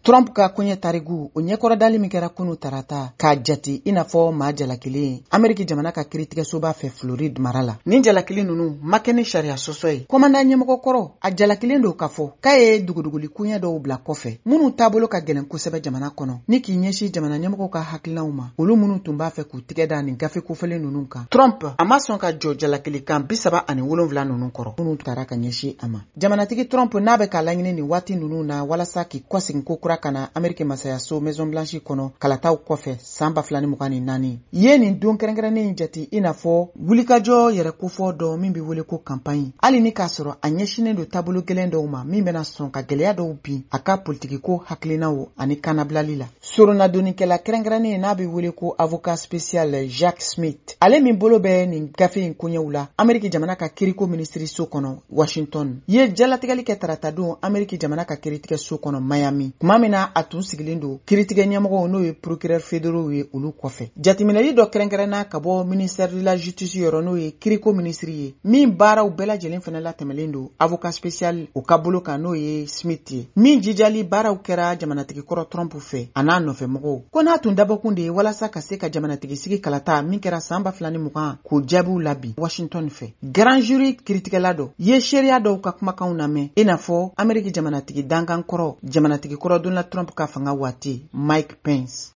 Trump ka kunye tarigu o ɲɛkɔrɔ dali min kɛra kunu tarata k'a jati i n'a fɔ maa jalakili Ameriki jamana ka kiiritigɛsoba fɛ Floride mara la. Nin jalakili nunu ma kɛ ni sariya sɔsɔ ye. Kɔmandan ɲɛmɔgɔ kɔrɔ a jalakilen do k'a fɔ k'a ye duguduguli kuɲɛ dɔw bila kɔfɛ minnu taabolo ka gɛlɛn kosɛbɛ jamana kɔnɔ ni k'i ɲɛsin jamana ɲɛmɔgɔw ka hakilinaw ma olu minnu tun b'a fɛ k'u tigɛ da nin gafe kofɔlen nunu kan. Trump a ma sɔn ka jɔ jalakili kan 37 nunu kɔrɔ minnu tara ka ɲɛsin a ma. Jamanatigi Trump n'a bɛ k'a laɲini nin waati nunu na walasa k'i kɔsegin ko kura kana Ameriki masayaso Maison Blanche kɔnɔ kalataw kɔfɛ san 2024 ye nin don kɛrɛnkɛrɛnnen jati i n'a fɔ wulikajɔ yɛrɛ kofɔ dɔ min bɛ wele ko campagne hali ni k'a sɔrɔ a ɲɛsinen do taabolo gɛlɛn dɔw ma min bɛna sɔn ka gɛlɛya dɔw bin a ka politiki ko hakilinaw ani kanabilali la. Soronadonikɛla kɛrɛnkɛrɛnnen n'a bɛ wele ko avocat spécial Jack Smith ale min bolo bɛ nin gafe in koɲɛw la Ameriki jamana ka kiiriko minisiriso kɔnɔ Washington ye jalatigɛli kɛ tarata don Ameriki jamana ka kiiritigɛso kɔnɔ Miami kuma min na a tun sigilen do kiiritigɛ ɲɛmɔgɔw n'o ye procureur fédéraux ye olu kɔfɛ. Jatiminɛli dɔ kɛrɛnkɛrɛnna ka bɔ ministère de la justice yɔrɔ n'o ye kiiriko minisiri ye min baaraw bɛɛ lajɛlen fana latɛmɛlen do avocat spécial o ka bolo kan n'o ye Smith ye min jijali baaraw kɛra jamanatigi kɔrɔ Trump fɛ a n'a nɔfɛmɔgɔw ko n'a tun dabɔkun de ye walasa ka se ka jamanatigi sigi kalata min kɛra san 2020 k'o jaabiw labi Washington fɛ. Grand jury kiiritigɛla dɔ ye seereya dɔw ka kumakanw lamɛn i n'a fɔ Ameriki jamanatigi dankan kɔrɔ jamanatigi kɔrɔ Donald Trump ka fanga waati Mike Pence.